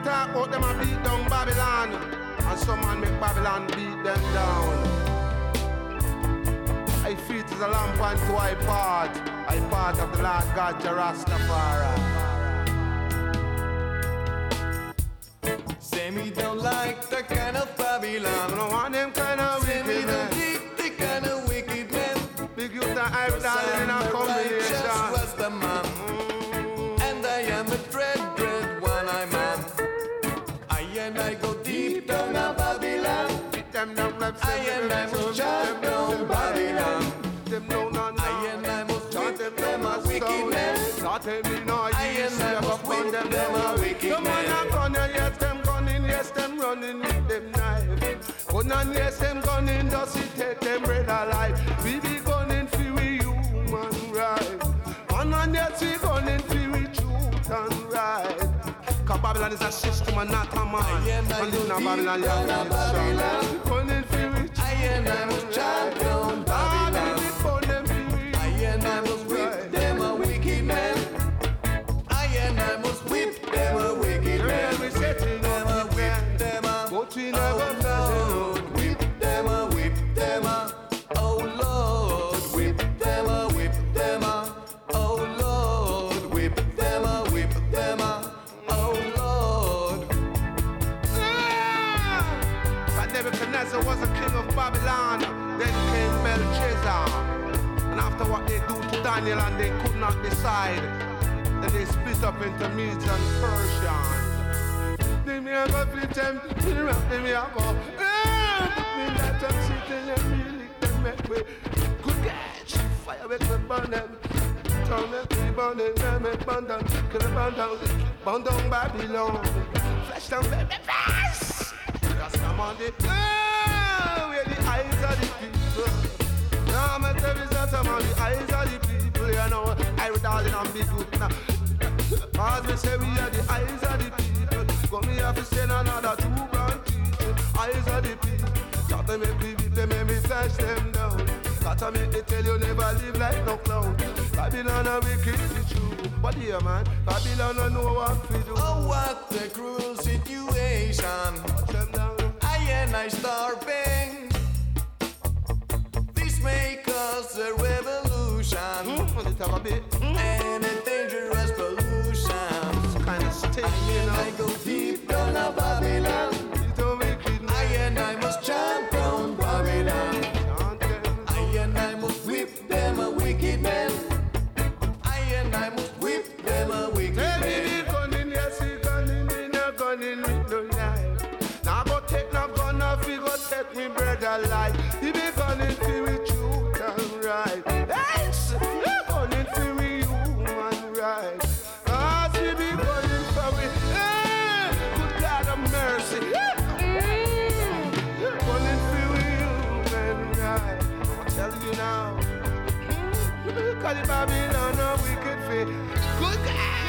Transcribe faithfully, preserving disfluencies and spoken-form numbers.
talk about them a beat down Babylon, and some man make Babylon beat them down. I feet is a lamp unto I part, I part of the Lord God Jah Rastafari. Say me don't like the kind of Babylon. I don't want them kind of Say me wicked don't men. dig the kind of wicked men. Big youth and I darling in a combination. Was the man, and I am a dread, dread one I man. I and I go deep down a Babylon. Beat them down like I and I must chant down Babylon. Them down and I and I must chant whip them them a wicked men. Not tell me no, I and I must whip them a wicked Come on, men. I'm gonna yes, them gunning, yes, them running with them knife. Go on, yes, them gunning, does it take them bread alive? We be gunning for we human right. And on yes, we gunning for we truth and right. Cause Babylon is a system and not a man. I and I And go in a deep Babylon, you down a have Babylon. to gunning for we truth. I and I must chant down Babylon. I and I must whip them a wicked man. I and I must whip them a wicked man. We setting Them a whip them a. but we Oh never Lord, whip them a, whip them a. Oh Lord, whip them a, whip them a. Oh Lord, whip them a, whip them a. Oh Lord. But Nebuchadnezzar was a king of Babylon. Then came Belshazzar. And after what they do to Daniel and they could not decide, then they split up into Medes and Persians. Then me a go flip them, then me a go me let them sit in and me lick them make way. Good catch, fire make me burn them. Turn them, we burn them, them make burn them. Kill them, burn down, burn down Babylon. Flash down baby fast. Just come on the oh, where the eyes of the people. Now I'm a television, some of the eyes of the people. You know, I would all in and be good now. As we say we are the eyes of the people. Come here to send another two brown people. Eyes of the people. Got to make me beat them, make me flash them down. Got to make they tell you never live like no clown. Babylon a wicked the true. But here man, Babylon don't know what to do. Oh what a cruel situation. Watch them down. I and I starving. This make us a revolution. Hmm, want it have a bit. Hmm. And a dangerous pollution. Kind of stick, I you and know. I go deep down a Babylon. It's a wicked man. I and I must chant down Babylon. Can't tell. I and I must whip them a wicked man. I and I must whip them a wicked Tell me man. the gunning, yes, the gunning, we no gunning with no knife. Now go take no gun off, we go take me bread alive. He be gunning for we truth and right. Yes, he gunning for we human right. Cause he be gunning for we, eh, good God of mercy. Mm, gunning for we human right. I tell you now. Cause the Babylon a wicked face. Good God.